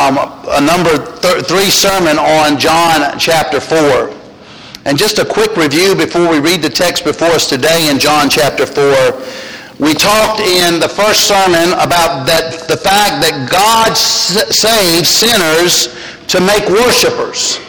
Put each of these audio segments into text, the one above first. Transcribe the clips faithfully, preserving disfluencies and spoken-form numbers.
um, a number th- three sermon on John chapter four. And just a quick review before we read the text before us today in John chapter four. We talked in the first sermon about that the fact that God s- saves sinners to make worshipers.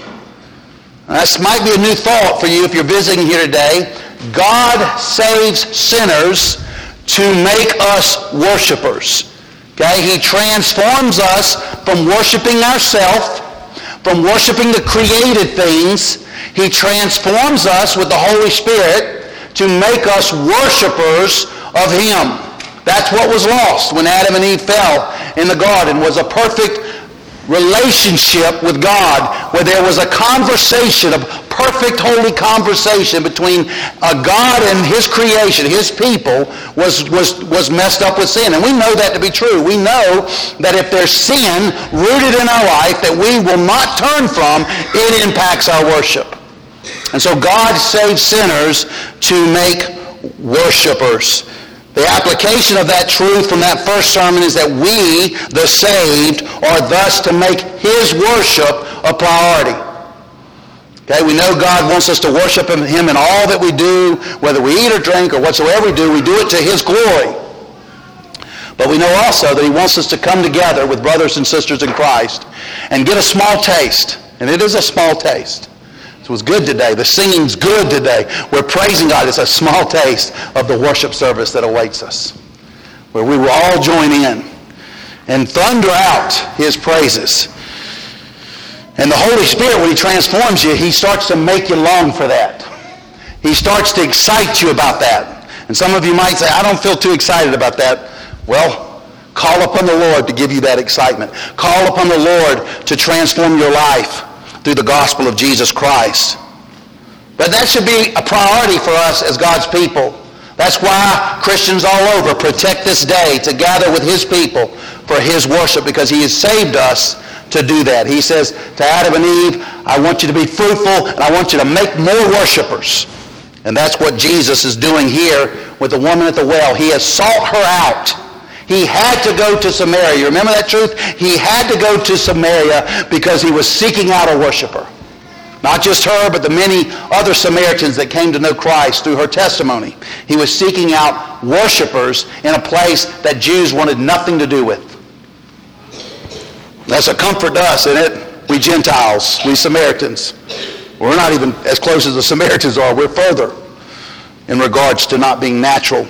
This might be a new thought for you if you're visiting here today. God saves sinners to make us worshipers. Okay? He transforms us from worshiping ourselves, from worshiping the created things. He transforms us with the Holy Spirit to make us worshipers of Him. That's what was lost when Adam and Eve fell in the garden, was a perfect relationship with God, where there was a conversation, a perfect holy conversation between a God and His creation, His people, was, was, was messed up with sin. And we know that to be true. We know that if there's sin rooted in our life that we will not turn from, it impacts our worship. And so God saves sinners to make worshipers. The application of that truth from that first sermon is that we, the saved, are thus to make His worship a priority. Okay, we know God wants us to worship Him in all that we do, whether we eat or drink or whatsoever we do, we do it to His glory. But we know also that He wants us to come together with brothers and sisters in Christ and get a small taste, and it is a small taste. It was good today. The singing's good today. We're praising God. It's a small taste of the worship service that awaits us, where we will all join in and thunder out His praises. And the Holy Spirit, when He transforms you, He starts to make you long for that. He starts to excite you about that. And some of you might say, I don't feel too excited about that. Well, call upon the Lord to give you that excitement. Call upon the Lord to transform your life through the gospel of Jesus Christ. But that should be a priority for us as God's people. That's why Christians all over protect this day to gather with His people for His worship, because He has saved us to do that. He says to Adam and Eve, I want you to be fruitful and I want you to make more worshipers. And that's what Jesus is doing here with the woman at the well. He has sought her out. He had to go to Samaria. You remember that truth? He had to go to Samaria because He was seeking out a worshiper. Not just her, but the many other Samaritans that came to know Christ through her testimony. He was seeking out worshipers in a place that Jews wanted nothing to do with. That's a comfort to us, isn't it? We Gentiles, we Samaritans. We're not even as close as the Samaritans are. We're further in regards to not being natural.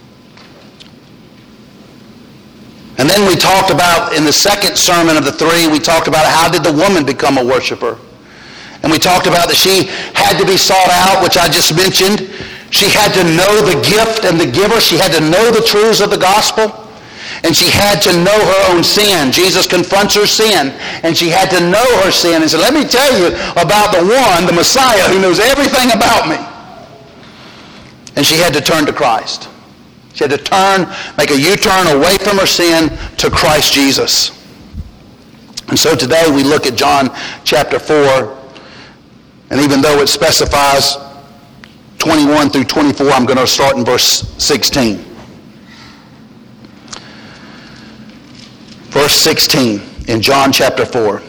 And then we talked about, in the second sermon of the three, we talked about how did the woman become a worshiper. And we talked about that she had to be sought out, which I just mentioned. She had to know the gift and the giver. She had to know the truths of the gospel. And she had to know her own sin. Jesus confronts her sin. And she had to know her sin and said, let me tell you about the one, the Messiah, who knows everything about me. And she had to turn to Christ. She had to turn, make a U-turn away from her sin to Christ Jesus. And so today we look at John chapter four. And even though it specifies twenty-one through twenty-four, I'm going to start in verse sixteen. Verse sixteen in John chapter four.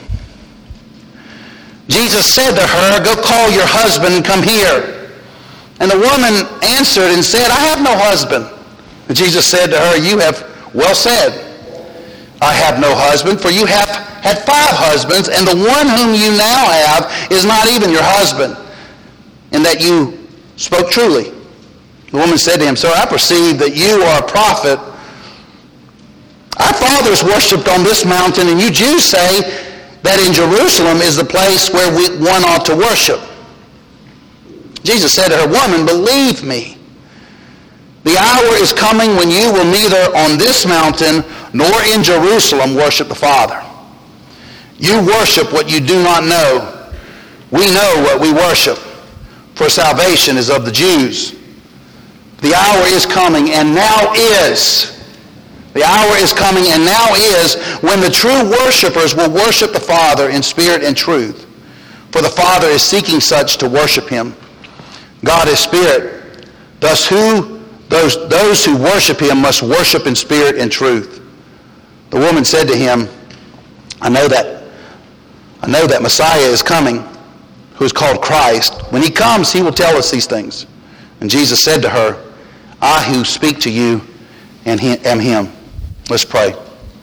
Jesus said to her, go call your husband and come here. And the woman answered and said, I have no husband. And Jesus said to her, you have well said, I have no husband, for you have had five husbands, and the one whom you now have is not even your husband, and that you spoke truly. The woman said to him, Sir, I perceive that you are a prophet. Our fathers worshipped on this mountain, and you Jews say that in Jerusalem is the place where we, one ought to worship. Jesus said to her, Woman, believe me, the hour is coming when you will neither on this mountain nor in Jerusalem worship the Father. You worship what you do not know. We know what we worship, for salvation is of the Jews. The hour is coming, and now is. The hour is coming, and now is, when the true worshipers will worship the Father in spirit and truth. For the Father is seeking such to worship Him. God is spirit. Thus who, those, those who worship Him must worship in spirit and truth. The woman said to Him, I know that. I know that Messiah is coming, who is called Christ. When he comes, he will tell us these things. And Jesus said to her, I who speak to you and he, am him. Let's pray.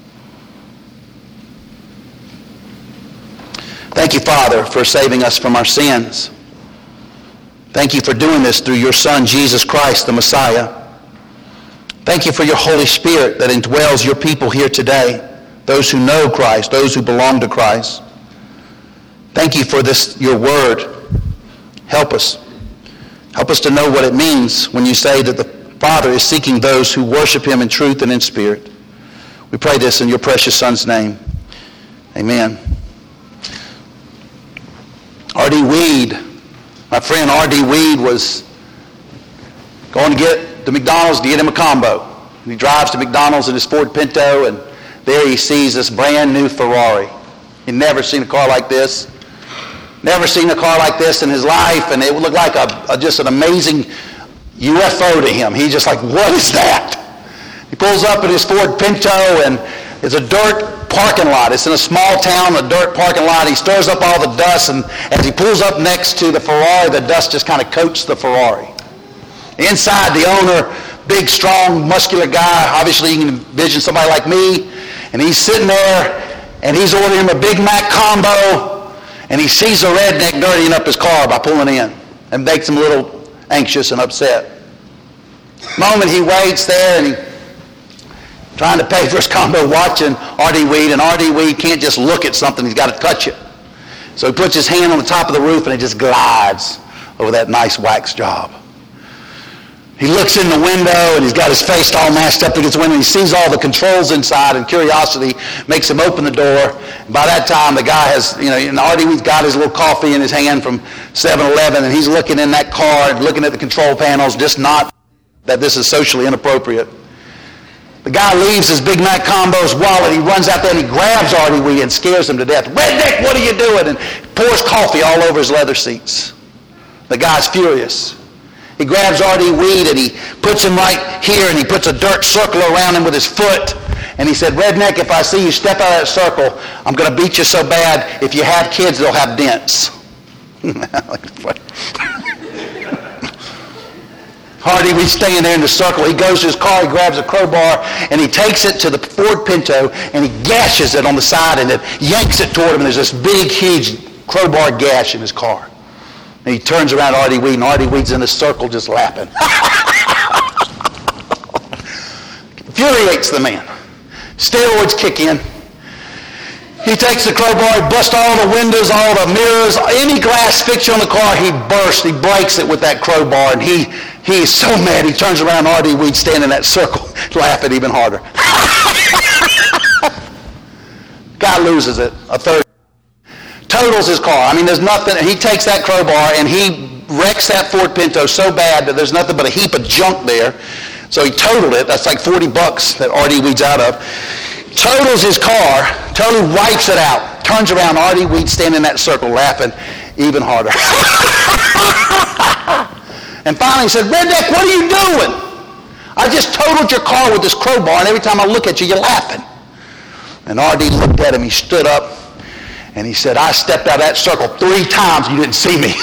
Thank you, Father, for saving us from our sins. Thank you for doing this through your Son, Jesus Christ, the Messiah. Thank you for your Holy Spirit that indwells your people here today, those who know Christ, those who belong to Christ. Thank you for this, your word. Help us. Help us to know what it means when you say that the Father is seeking those who worship him in truth and in spirit. We pray this in your precious Son's name. Amen. R D Weed, my friend R D Weed was going to get to McDonald's to get him a combo. And he drives to McDonald's in his Ford Pinto, and there he sees this brand new Ferrari. He'd never seen a car like this. Never seen a car like this in his life, and it would look like a, a just an amazing U F O to him. He's just like, what is that? He pulls up in his Ford Pinto, and it's a dirt parking lot. It's in a small town, a dirt parking lot. He stirs up all the dust, and as he pulls up next to the Ferrari, the dust just kind of coats the Ferrari. Inside, the owner, big, strong, muscular guy, obviously you can envision somebody like me, and he's sitting there, and he's ordering him a Big Mac combo, and he sees the redneck dirtying up his car by pulling in, and makes him a little anxious and upset. The moment he waits there, and he trying to pay for his combo, watching R D Weed, and R D Weed can't just look at something, he's got to touch it. So he puts his hand on the top of the roof, and it just glides over that nice wax job. He looks in the window, and he's got his face all mashed up against the window, and he sees all the controls inside, and curiosity makes him open the door. And by that time, the guy has, you know, and R D Weed's got his little coffee in his hand from seven eleven, and he's looking in that car and looking at the control panels, just not that this is socially inappropriate. The guy leaves his Big Mac combo's wallet. He runs out there and he grabs R D Weed and scares him to death. Redneck, what are you doing? And pours coffee all over his leather seats. The guy's furious. He grabs R D Weed and he puts him right here, and he puts a dirt circle around him with his foot. And he said, Redneck, if I see you step out of that circle, I'm going to beat you so bad, if you have kids, they'll have dents. R D Weed's staying there in the circle. He goes to his car, he grabs a crowbar, and he takes it to the Ford Pinto, and he gashes it on the side, and it yanks it toward him, and there's this big, huge crowbar gash in his car. And he turns around to R D Weed, and R D Weed's in the circle just laughing. Infuriates the man. Steroids kick in. He takes the crowbar, he busts all the windows, all the mirrors, any glass fixture on the car, he bursts, he breaks it with that crowbar, and he he is so mad, he turns around, R D Weed standing in that circle, laughing even harder. Guy loses it, a third. Totals his car. I mean, there's nothing, he takes that crowbar and he wrecks that Ford Pinto so bad that there's nothing but a heap of junk there. So he totaled it. That's like forty bucks that R D Weed's out of. Totals his car, totally wipes it out, turns around, R D Weed standing in that circle laughing even harder. And finally he said, Redneck, what are you doing? I just totaled your car with this crowbar, and every time I look at you, you're laughing. And R D looked at him, he stood up, and he said, I stepped out of that circle three times, you didn't see me.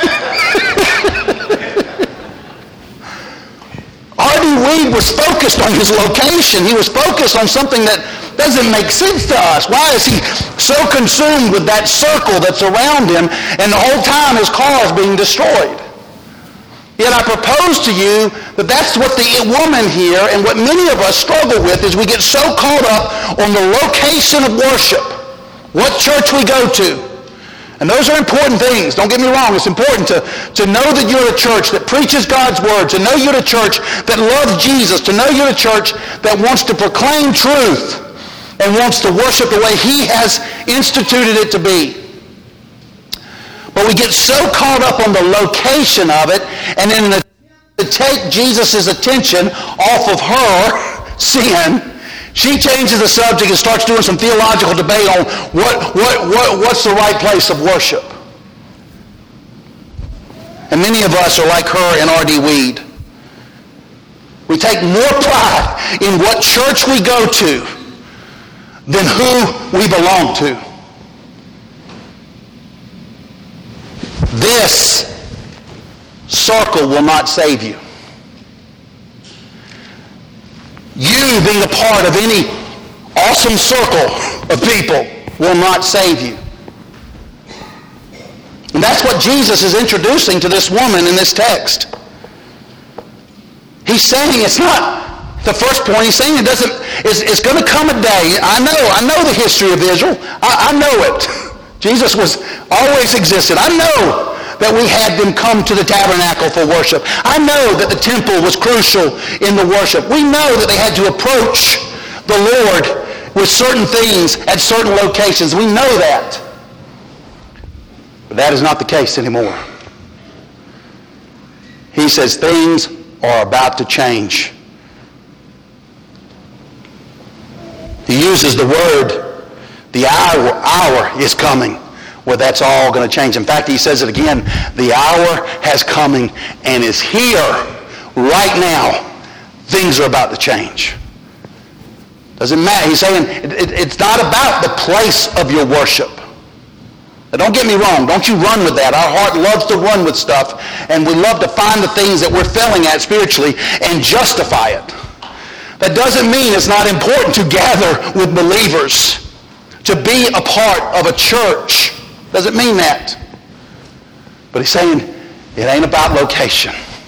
R D Weed was focused on his location. He was focused on something that doesn't make sense to us. Why is he so consumed with that circle that's around him, and the whole time his car is being destroyed? Yet I propose to you that that's what the woman here and what many of us struggle with, is we get so caught up on the location of worship, what church we go to. And those are important things. Don't get me wrong. It's important to, to know that you're a church that preaches God's word, to know you're a church that loves Jesus, to know you're a church that wants to proclaim truth and wants to worship the way he has instituted it to be. But we get so caught up on the location of it, and in the to take Jesus' attention off of her sin, she changes the subject and starts doing some theological debate on what, what, what, what's the right place of worship. And many of us are like her and R D Weed. We take more pride in what church we go to than who we belong to. This circle will not save you. You being a part of any awesome circle of people will not save you. And that's what Jesus is introducing to this woman in this text. He's saying it's not the first point. He's saying it doesn't, it's, it's going to come a day. I know, I know the history of Israel. I, I know it. Jesus was always existed. I know that we had them come to the tabernacle for worship. I know that the temple was crucial in the worship. We know that they had to approach the Lord with certain things at certain locations. We know that. But that is not the case anymore. He says things are about to change. He uses the word, the hour, hour is coming, where that's all going to change. In fact, he says it again, the hour has coming and is here right now. Things are about to change. Doesn't matter. He's saying it, it, it's not about the place of your worship. Now, don't get me wrong. Don't you run with that. Our heart loves to run with stuff, and we love to find the things that we're failing at spiritually and justify it. That doesn't mean it's not important to gather with believers, to be a part of a church. Doesn't mean that. But he's saying it ain't about location.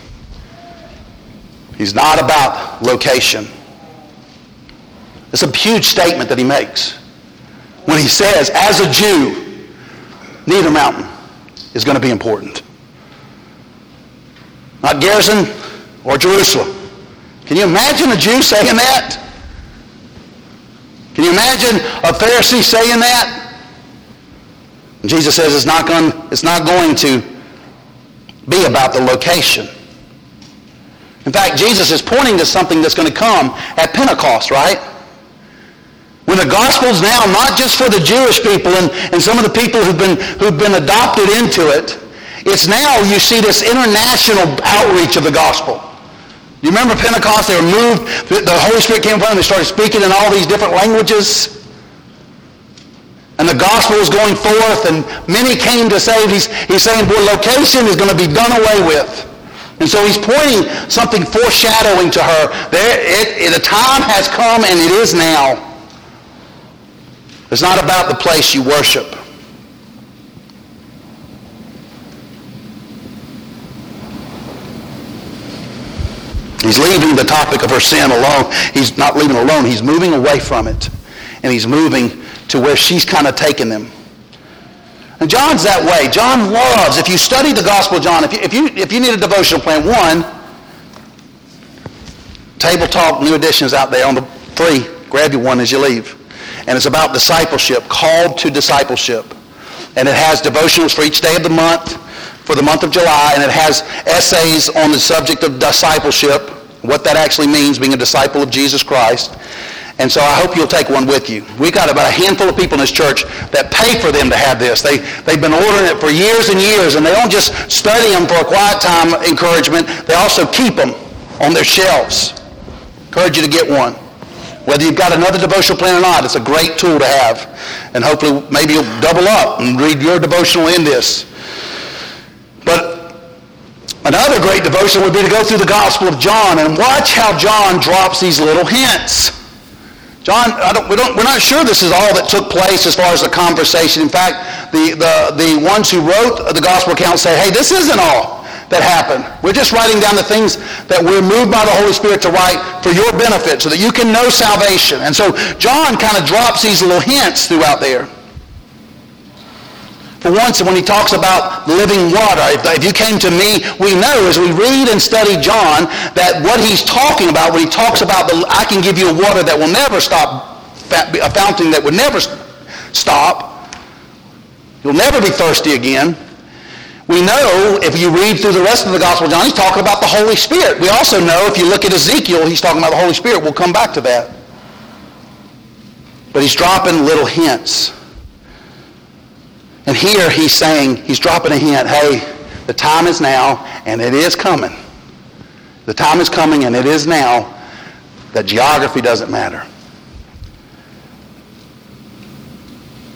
He's not about location. It's a huge statement that he makes when he says, as a Jew, neither mountain is going to be important. Not Gerizim or Jerusalem. Can you imagine a Jew saying that? Can you imagine a Pharisee saying that? And Jesus says it's not going, it's not going to be about the location. In fact, Jesus is pointing to something that's going to come at Pentecost, right? When the gospel's now not just for the Jewish people and, and some of the people who've been, who've been adopted into it, it's now you see this international outreach of the gospel. You remember Pentecost? They were moved, the Holy Spirit came upon them, they started speaking in all these different languages. And the gospel was going forth, and many came to save. He's, he's saying, boy, location is going to be done away with. And so he's pointing something foreshadowing to her. There, it, it, the time has come, and it is now. It's not about the place you worship. He's leaving the topic of her sin alone. He's not leaving it alone. He's moving away from it. And he's moving to where she's kind of taken them. And John's that way. John loves, if you study the Gospel of John, if you, if you, if you need a devotional plan, one, Table Talk, new editions out there on the free. Grab you one as you leave. And it's about discipleship, called to discipleship. And it has devotionals for each day of the month, for the month of July, and it has essays on the subject of discipleship, what that actually means, being a disciple of Jesus Christ. And so I hope you'll take one with you. We've got about a handful of people in this church that pay for them to have this. They, they've been ordering it for years and years, and they don't just study them for a quiet time encouragement. They also keep them on their shelves. Encourage you to get one. Whether you've got another devotional plan or not, it's a great tool to have. And hopefully maybe you'll double up and read your devotional in this. But another great devotion would be to go through the Gospel of John and watch how John drops these little hints. John, I don't, we don't, we're not sure this is all that took place as far as the conversation. In fact, the, the, the ones who wrote the Gospel account say, hey, this isn't all that happened. We're just writing down the things that we're moved by the Holy Spirit to write for your benefit so that you can know salvation. And so John kind of drops these little hints throughout there. For once, when he talks about living water, if, if you came to me, we know as we read and study John that what he's talking about when he talks about the, I can give you a water that will never stop, a fountain that would never stop. You'll never be thirsty again. We know, if you read through the rest of the Gospel of John, he's talking about the Holy Spirit. We also know, if you look at Ezekiel, he's talking about the Holy Spirit. We'll come back to that. But he's dropping little hints. And here he's saying, he's dropping a hint, hey, the time is now, and it is coming. The time is coming, and it is now, that geography doesn't matter.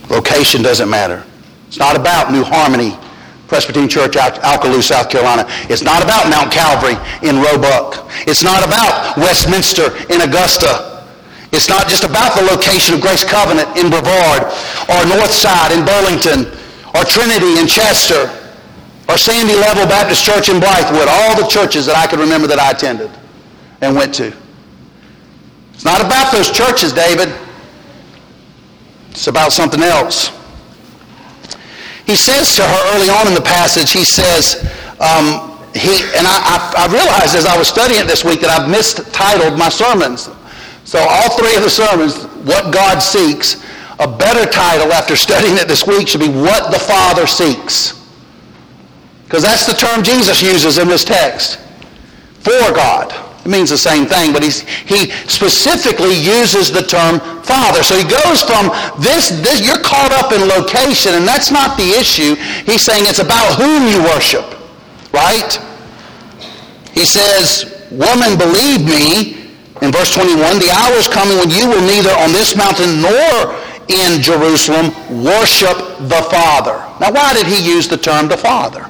Location doesn't matter. It's not about New Harmony Presbyterian Church, Alkaloo, South Carolina. It's not about Mount Calvary in Roebuck. It's not about Westminster in Augusta. It's not just about the location of Grace Covenant in Brevard, or Northside in Burlington, or Trinity in Chester, or Sandy Level Baptist Church in Blythewood. All the churches that I can remember that I attended and went to. It's not about those churches, David. It's about something else. He says to her early on in the passage, he says, um, he and I, I, I realized as I was studying it this week that I've mistitled my sermons. So all three of the sermons, What God Seeks, a better title after studying it this week should be What the Father Seeks. Because that's the term Jesus uses in this text. For God. It means the same thing, but he's, he specifically uses the term Father. So he goes from this, this, you're caught up in location, and that's not the issue. He's saying it's about whom you worship, right? He says, woman, believe me, in verse twenty-one, the hour is coming when you will neither on this mountain nor in Jerusalem worship the Father. Now, why did he use the term the Father?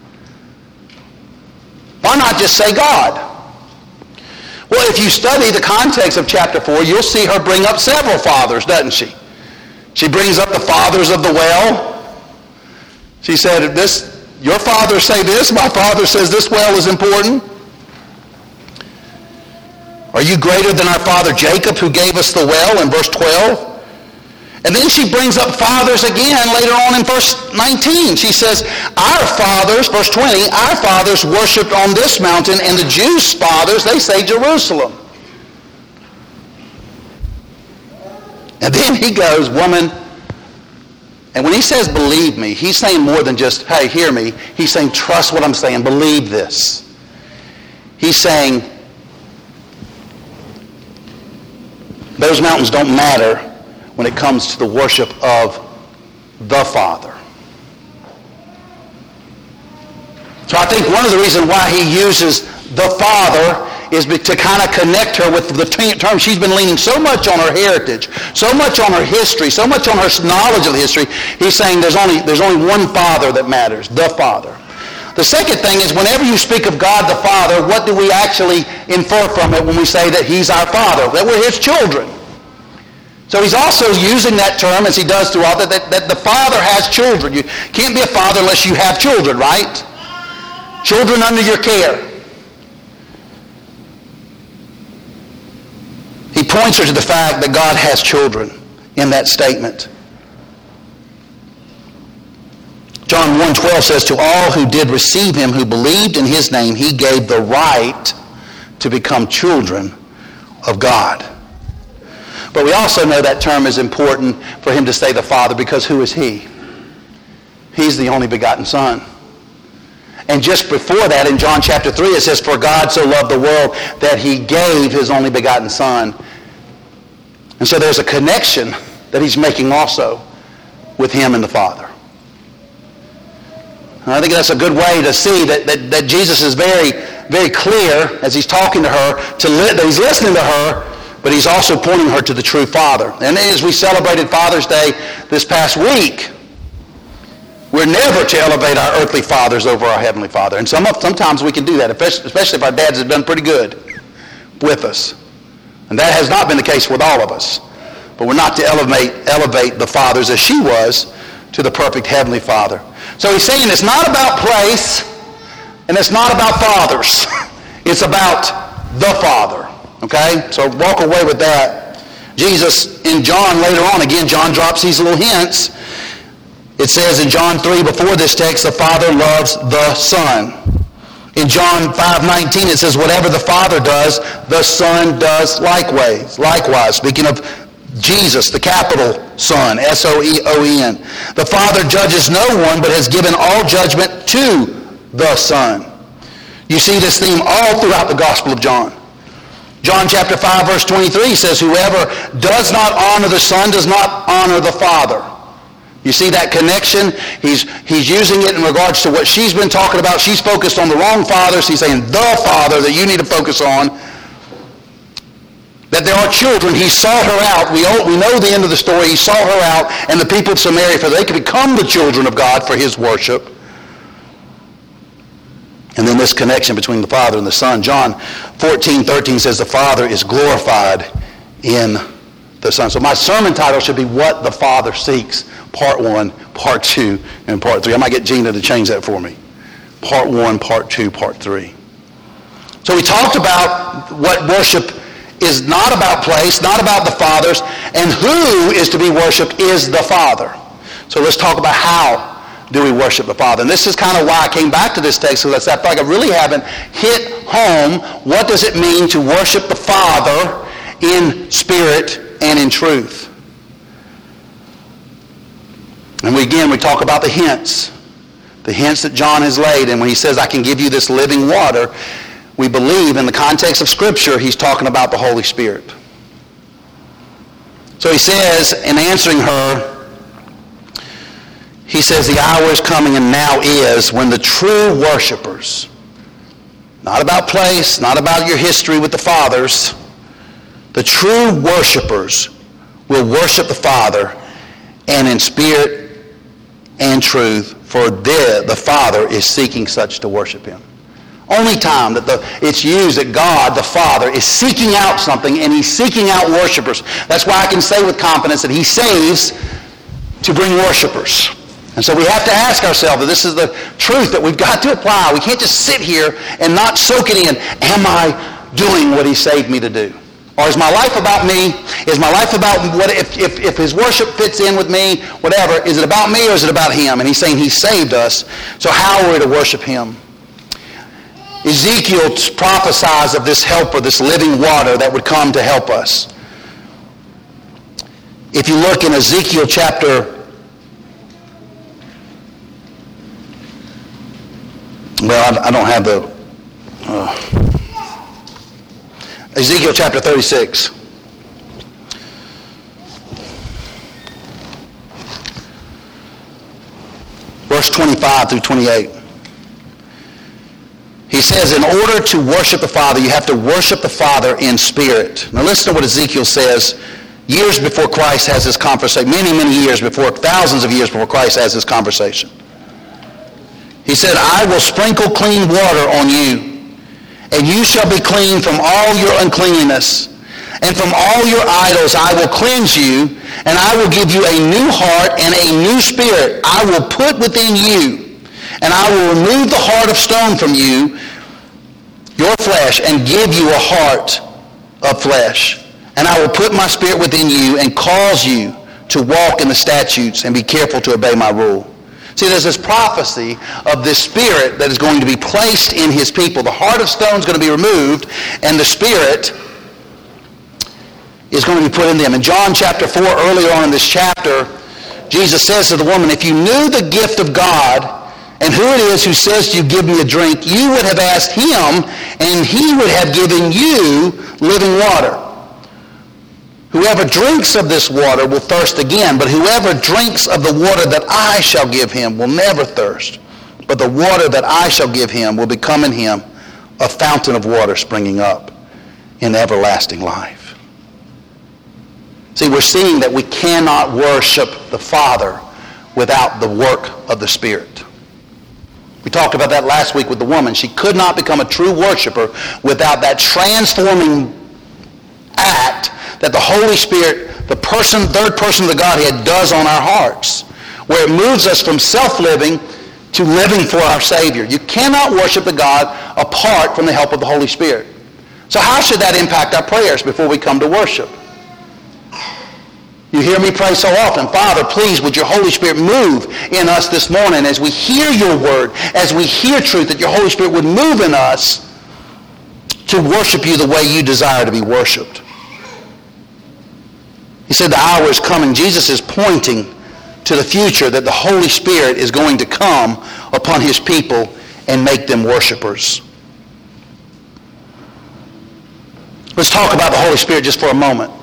Why not just say God? Well, if you study the context of chapter four, you'll see her bring up several fathers, doesn't she? She brings up the fathers of the well. She said, "This, your fathers say this, my father says this well is important. Are you greater than our father Jacob, who gave us the well," in verse twelve? And then she brings up fathers again later on in verse nineteen. She says, our fathers, verse twenty, our fathers worshipped on this mountain, and the Jews' fathers, they say Jerusalem. And then he goes, woman, and when he says believe me, he's saying more than just, hey, hear me. He's saying trust what I'm saying, believe this. He's saying those mountains don't matter when it comes to the worship of the Father. So I think one of the reasons why he uses the Father is to kind of connect her with the term. She's been leaning so much on her heritage, so much on her history, so much on her knowledge of history. He's saying there's only, there's only one Father that matters, the Father. The second thing is whenever you speak of God the Father, what do we actually infer from it when we say that he's our Father? That we're his children. So he's also using that term, as he does throughout, that, that, that the Father has children. You can't be a father unless you have children, right? Children under your care. He points her to the fact that God has children in that statement. John one twelve says, to all who did receive him, who believed in his name, he gave the right to become children of God. But we also know that term is important for him to say the Father, because who is he? He's the only begotten Son. And just before that, in John chapter three, it says, for God so loved the world that he gave his only begotten Son. And so there's a connection that he's making also with him and the Father. And I think that's a good way to see that, that, that Jesus is very, very clear as he's talking to her, to li- that he's listening to her, but he's also pointing her to the true Father. And as we celebrated Father's Day this past week, we're never to elevate our earthly fathers over our Heavenly Father. And some, sometimes we can do that, especially if our dads have done pretty good with us. And that has not been the case with all of us. But we're not to elevate, elevate the fathers as she was to the perfect Heavenly Father. So he's saying it's not about place, and it's not about fathers. It's about the Father. Okay? So walk away with that. Jesus, in John later on, again, John drops these little hints. It says in John three, before this text, the Father loves the Son. In John five nineteen, it says, whatever the Father does, the Son does likewise. Likewise, speaking of Jesus, the capital Son, S O E O N. The Father judges no one, but has given all judgment to the Son. You see this theme all throughout the Gospel of John. John chapter five, verse twenty-three says, whoever does not honor the Son does not honor the Father. You see that connection? He's, he's using it in regards to what she's been talking about. She's focused on the wrong fathers. He's saying the Father that you need to focus on. That there are children. He sought her out. We, we know the end of the story. He sought her out and the people of Samaria for they could become the children of God for his worship. And then this connection between the Father and the Son. John fourteen thirteen says the Father is glorified in the Son. So my sermon title should be What the Father Seeks, part one, part two, and part three. I might get Gina to change that for me. Part one, part two, part three. So we talked about what worship is not about place, not about the Father's, and who is to be worshipped is the Father. So let's talk about how do we worship the Father. And this is kind of why I came back to this text, because I feel like I really haven't hit home what does it mean to worship the Father in spirit and in truth. And we, again, we talk about the hints, the hints that John has laid, and when he says, I can give you this living water, we believe in the context of Scripture, he's talking about the Holy Spirit. So he says, in answering her, he says, the hour is coming and now is when the true worshipers, not about place, not about your history with the fathers, the true worshipers will worship the Father and in spirit and truth, for the, the Father is seeking such to worship him. Only time that the, it's used that God, the Father, is seeking out something, and he's seeking out worshipers. That's why I can say with confidence that he saves to bring worshipers. And so we have to ask ourselves that this is the truth that we've got to apply. We can't just sit here and not soak it in. Am I doing what he saved me to do? Or is my life about me? Is my life about what if, if, if his worship fits in with me, whatever? Is it about me or is it about him? And he's saying he saved us. So how are we to worship him? Ezekiel prophesies of this helper, this living water that would come to help us. If you look in Ezekiel chapter, well, I, I don't have the, uh, Ezekiel chapter thirty-six. Verse twenty-five through twenty-eight. He says, in order to worship the Father, you have to worship the Father in spirit. Now listen to what Ezekiel says years before Christ has this conversation, many, many years before, thousands of years before Christ has this conversation. He said, I will sprinkle clean water on you, and you shall be clean from all your uncleanness. And from all your idols I will cleanse you, and I will give you a new heart and a new spirit I will put within you. And I will remove the heart of stone from you, your flesh, and give you a heart of flesh. And I will put my spirit within you and cause you to walk in the statutes and be careful to obey my rule. See, there's this prophecy of this spirit that is going to be placed in his people. The heart of stone is going to be removed, and the spirit is going to be put in them. In John chapter four, earlier on in this chapter, Jesus says to the woman, if you knew the gift of God and who it is who says to you, give me a drink, you would have asked him, and he would have given you living water. Whoever drinks of this water will thirst again, but whoever drinks of the water that I shall give him will never thirst. But the water that I shall give him will become in him a fountain of water springing up in everlasting life. See, we're seeing that we cannot worship the Father without the work of the Spirit. We talked about that last week with the woman. She could not become a true worshiper without that transforming act that the Holy Spirit, the person, third person of the Godhead, does on our hearts, where it moves us from self-living to living for our Savior. You cannot worship the God apart from the help of the Holy Spirit. So how should that impact our prayers before we come to worship? You hear me pray so often, Father, please would your Holy Spirit move in us this morning as we hear your word, as we hear truth, that your Holy Spirit would move in us to worship you the way you desire to be worshiped. He said the hour is coming. Jesus is pointing to the future that the Holy Spirit is going to come upon his people and make them worshipers. Let's talk about the Holy Spirit just for a moment.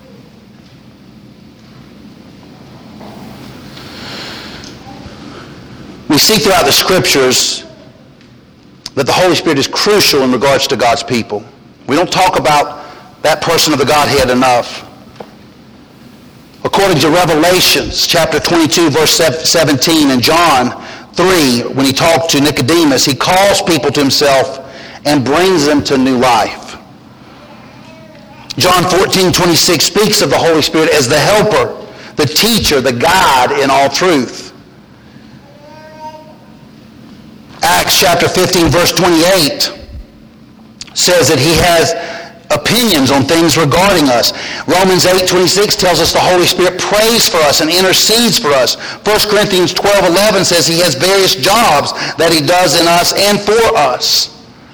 We see throughout the Scriptures that the Holy Spirit is crucial in regards to God's people. We don't talk about that person of the Godhead enough. According to Revelations chapter twenty-two, verse seventeen, and John three, when he talked to Nicodemus, he calls people to himself and brings them to new life. John fourteen, twenty-six speaks of the Holy Spirit as the helper, the teacher, the guide in all truth. Acts chapter fifteen, verse twenty-eight says that he has opinions on things regarding us. Romans eight, twenty-six tells us the Holy Spirit prays for us and intercedes for us. First Corinthians twelve, eleven says he has various jobs that he does in us and for us.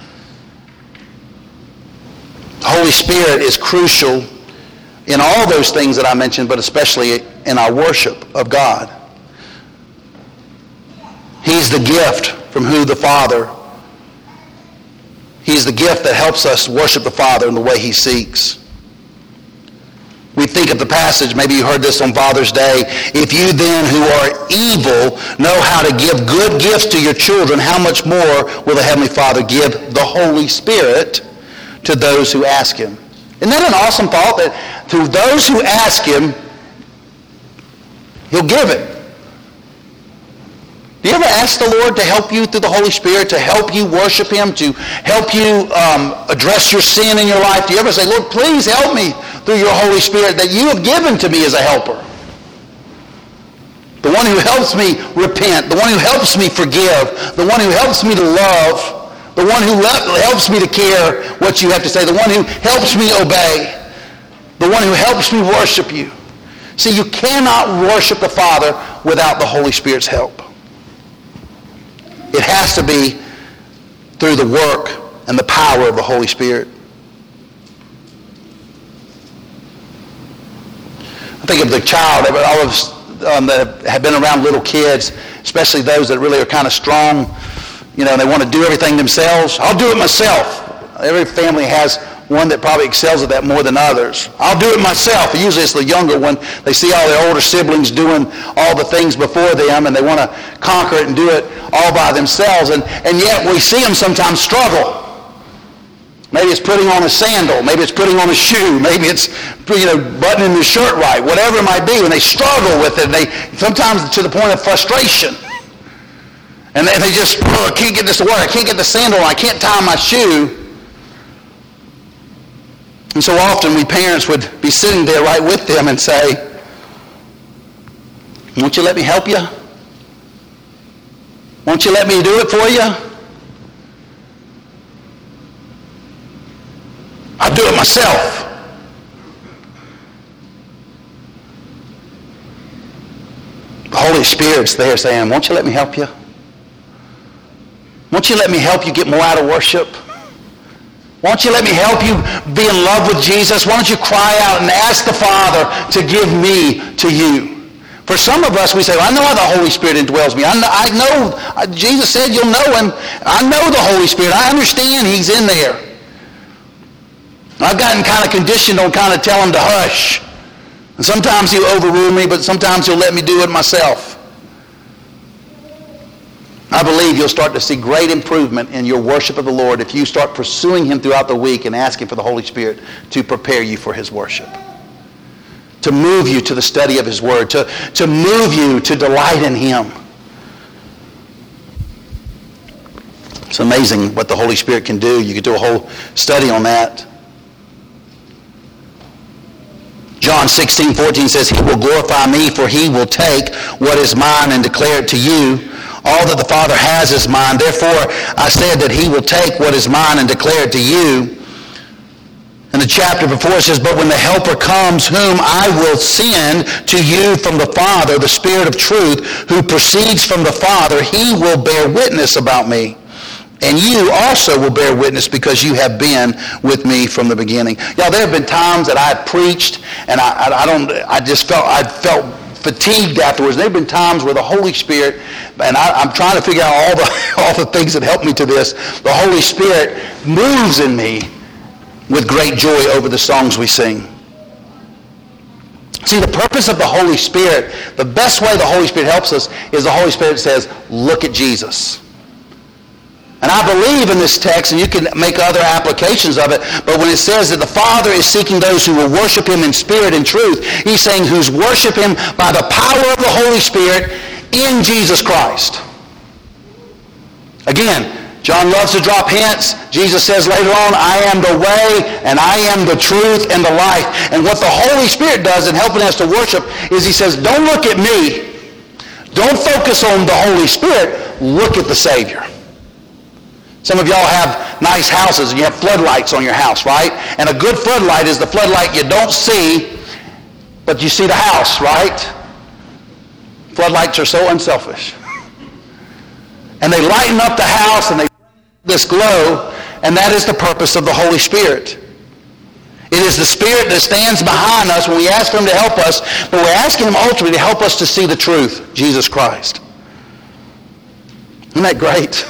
The Holy Spirit is crucial in all those things that I mentioned, but especially in our worship of God. He's the gift from who the Father, He's the gift that helps us worship the Father in the way he seeks. We think of the passage, maybe you heard this on Father's Day, if you then who are evil know how to give good gifts to your children, how much more will the Heavenly Father give the Holy Spirit to those who ask him? Isn't that an awesome thought, that to those who ask him, he'll give it? Do you ever ask the Lord to help you through the Holy Spirit, to help you worship him, to help you um, address your sin in your life? Do you ever say, Lord, please help me through your Holy Spirit that you have given to me as a helper? The one who helps me repent, the one who helps me forgive, the one who helps me to love, the one who helps me to care what you have to say, the one who helps me obey, the one who helps me worship you. See, you cannot worship the Father without the Holy Spirit's help. It has to be through the work and the power of the Holy Spirit. I think of the child, all of us um, that have been around little kids, especially those that really are kind of strong, you know, they want to do everything themselves. I'll do it myself. Every family has one that probably excels at that more than others. I'll do it myself. Usually it's the younger one. They see all their older siblings doing all the things before them, and they want to conquer it and do it all by themselves. And, and yet we see them sometimes struggle. Maybe it's putting on a sandal. Maybe it's putting on a shoe. Maybe it's, you know, buttoning the shirt right. Whatever it might be. And they struggle with it. And they sometimes to the point of frustration. And they, they just, oh, I can't get this to work. I can't get the sandal on. I can't tie my shoe. And so often we parents would be sitting there right with them and say, won't you let me help you? Won't you let me do it for you? I'll do it myself. The Holy Spirit's there saying, won't you let me help you? Won't you let me help you get more out of worship? Won't you let me help you be in love with Jesus? Why don't you cry out and ask the Father to give me to you? For some of us, we say, well, I know how the Holy Spirit indwells me. I know, I know, Jesus said you'll know him. I know the Holy Spirit. I understand he's in there. I've gotten kind of conditioned on kind of tell him to hush. And sometimes he'll overrule me, but sometimes he'll let me do it myself. I believe you'll start to see great improvement in your worship of the Lord if you start pursuing him throughout the week and asking for the Holy Spirit to prepare you for his worship, to move you to the study of his word, to, to move you to delight in him. It's amazing what the Holy Spirit can do. You could do a whole study on that. John sixteen, fourteen says, he will glorify me, for he will take what is mine and declare it to you. All that the Father has is mine. Therefore, I said that he will take what is mine and declare it to you. And the chapter before it says, but when the Helper comes, whom I will send to you from the Father, the Spirit of truth, who proceeds from the Father, he will bear witness about me. And you also will bear witness because you have been with me from the beginning. Y'all, there have been times that I've preached and I, I, I don't, I just felt, I felt fatigued afterwards. There have been times where the Holy Spirit, and I, I'm trying to figure out all the, all the things that help me to this, the Holy Spirit moves in me with great joy over the songs we sing. See, the purpose of the Holy Spirit, the best way the Holy Spirit helps us is the Holy Spirit says, look at Jesus. And I believe in this text, and you can make other applications of it, but when it says that the Father is seeking those who will worship him in spirit and truth, he's saying who's worship him by the power of the Holy Spirit in Jesus Christ. Again, John loves to drop hints. Jesus says later on, I am the way, and I am the truth and the life. And what the Holy Spirit does in helping us to worship is he says, don't look at me. Don't focus on the Holy Spirit. Look at the Savior. Some of y'all have nice houses and you have floodlights on your house, right? And a good floodlight is the floodlight you don't see, but you see the house, right? Floodlights are so unselfish. And they lighten up the house and they this glow, and that is the purpose of the Holy Spirit. It is the Spirit that stands behind us when we ask him to help us, but we're asking him ultimately to help us to see the truth, Jesus Christ. Isn't that great?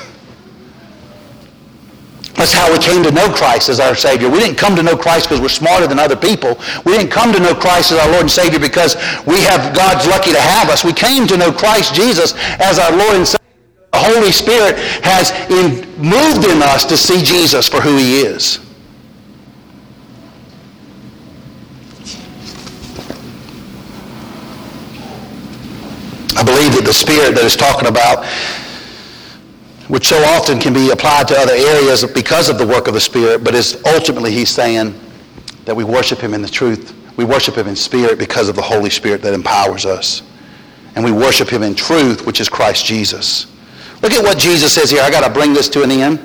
That's how we came to know Christ as our Savior. We didn't come to know Christ because we're smarter than other people. We didn't come to know Christ as our Lord and Savior because we have God's lucky to have us. We came to know Christ Jesus as our Lord and Savior. The Holy Spirit has in, moved in us to see Jesus for who he is. I believe that the Spirit that is talking about, which so often can be applied to other areas because of the work of the Spirit, but is ultimately he's saying that we worship him in the truth. We worship him in spirit because of the Holy Spirit that empowers us. And we worship him in truth, which is Christ Jesus. Look at what Jesus says here. I got to bring this to an end.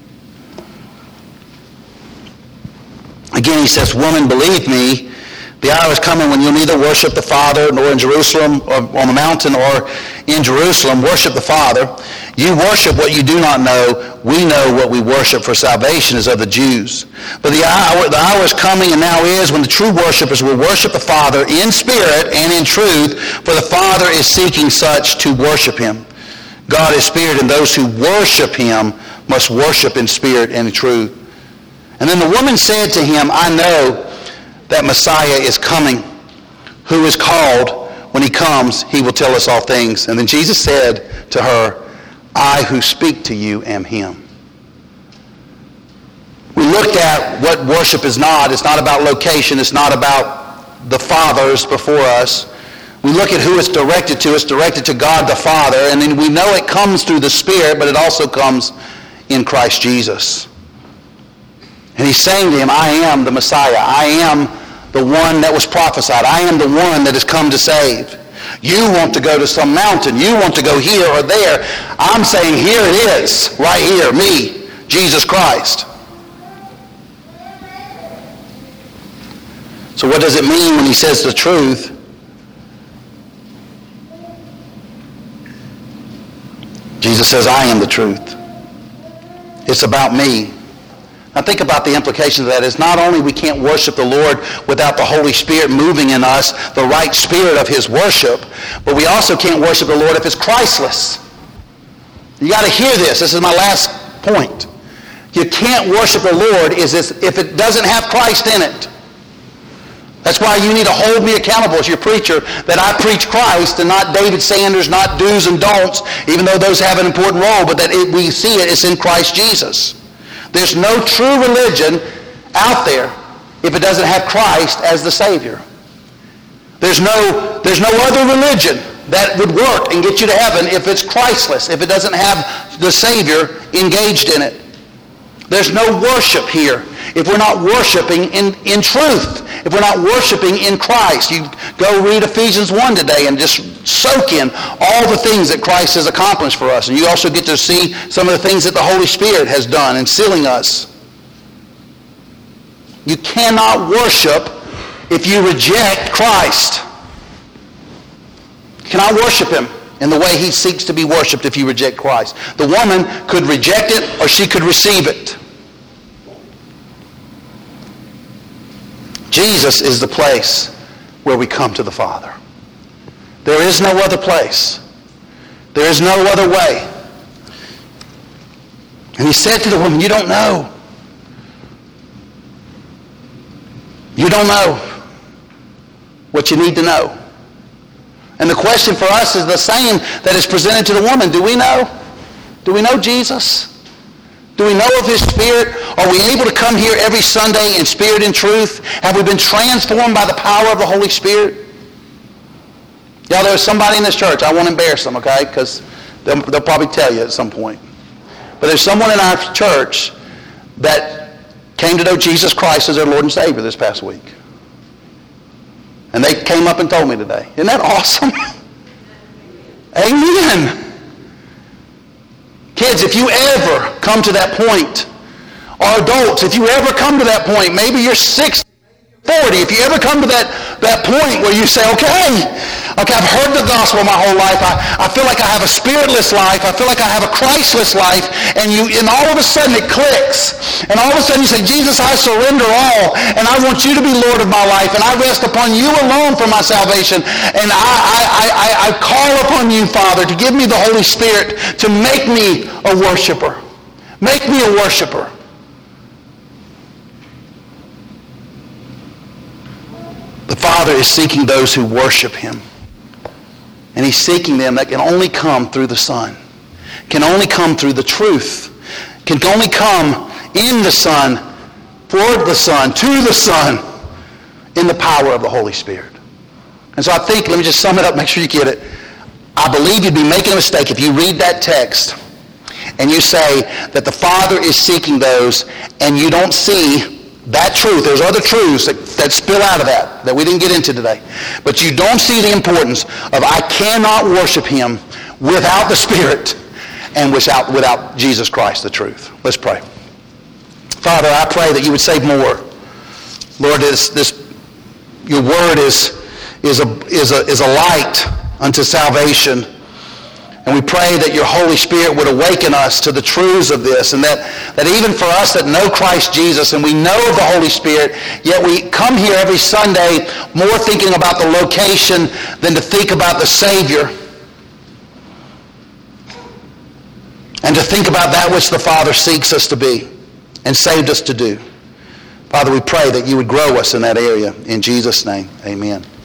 Again, he says, woman, believe me, the hour is coming when you'll neither worship the Father nor in Jerusalem or on the mountain or in Jerusalem. Worship the Father. You worship what you do not know. We know what we worship, for salvation is of the Jews. But the hour, the hour is coming and now is when the true worshipers will worship the Father in spirit and in truth, for the Father is seeking such to worship him. God is spirit, and those who worship him must worship in spirit and in truth. And then the woman said to him, I know that Messiah is coming, who is called. When he comes, he will tell us all things. And then Jesus said to her, I who speak to you am him. We looked at what worship is not. It's not about location. It's not about the fathers before us. We look at who it's directed to. It's directed to God the Father. And then we know it comes through the Spirit, but it also comes in Christ Jesus. And he's saying to him, I am the Messiah. I am the one that was prophesied. I am the one that has come to save. You want to go to some mountain. You want to go here or there. I'm saying here it is, right here, me, Jesus Christ. So what does it mean when he says the truth? Jesus says, I am the truth. It's about me. Now think about the implications of that. It's not only we can't worship the Lord without the Holy Spirit moving in us, the right spirit of his worship, but we also can't worship the Lord if it's Christless. You got to hear this. This is my last point. You can't worship the Lord if it doesn't have Christ in it. That's why you need to hold me accountable as your preacher, that I preach Christ and not David Sanders, not do's and don'ts, even though those have an important role, but that it, we see it, it's in Christ Jesus. There's no true religion out there if it doesn't have Christ as the Savior. There's no, there's no other religion that would work and get you to heaven if it's Christless, if it doesn't have the Savior engaged in it. There's no worship here if we're not worshiping in, in truth, if we're not worshiping in Christ. You go read Ephesians one today and just soak in all the things that Christ has accomplished for us. And you also get to see some of the things that the Holy Spirit has done in sealing us. You cannot worship if you reject Christ. You cannot worship him in the way he seeks to be worshipped if you reject Christ. The woman could reject it or she could receive it. Jesus is the place where we come to the Father. There is no other place. There is no other way. And he said to the woman, you don't know. You don't know what you need to know. And the question for us is the same that is presented to the woman. Do we know? Do we know Jesus? Do we know of His Spirit? Are we able to come here every Sunday in spirit and truth? Have we been transformed by the power of the Holy Spirit? Y'all, there's somebody in this church, I won't embarrass them, okay, because they'll, they'll probably tell you at some point. But there's someone in our church that came to know Jesus Christ as their Lord and Savior this past week. And they came up and told me today. Isn't that awesome? Amen. Kids, if you ever come to that point, or adults, if you ever come to that point, maybe you're sixty, forty, if you ever come to that, that point where you say, okay, okay, I've heard the gospel my whole life. I, I feel like I have a spiritless life. I feel like I have a Christless life. And you, and all of a sudden it clicks. And all of a sudden you say, Jesus, I surrender all. And I want you to be Lord of my life. And I rest upon you alone for my salvation. And I, I, I, I call upon you, Father, to give me the Holy Spirit to make me a worshiper. Make me a worshiper. The Father is seeking those who worship Him. And He's seeking them that can only come through the Son. Can only come through the truth. Can only come in the Son, for the Son, to the Son, in the power of the Holy Spirit. And so I think, let me just sum it up, make sure you get it. I believe you'd be making a mistake if you read that text and you say that the Father is seeking those and you don't see that truth. There's other truths that, that spill out of that, that we didn't get into today. But you don't see the importance of I cannot worship Him without the Spirit and without, without Jesus Christ, the truth. Let's pray. Father, I pray that you would save more. Lord, this, this your word is, is, a, is, a, is a light unto salvation. And we pray that your Holy Spirit would awaken us to the truths of this, and that, that even for us that know Christ Jesus and we know of the Holy Spirit, yet we come here every Sunday more thinking about the location than to think about the Savior and to think about that which the Father seeks us to be and saved us to do. Father, we pray that you would grow us in that area. In Jesus' name, amen.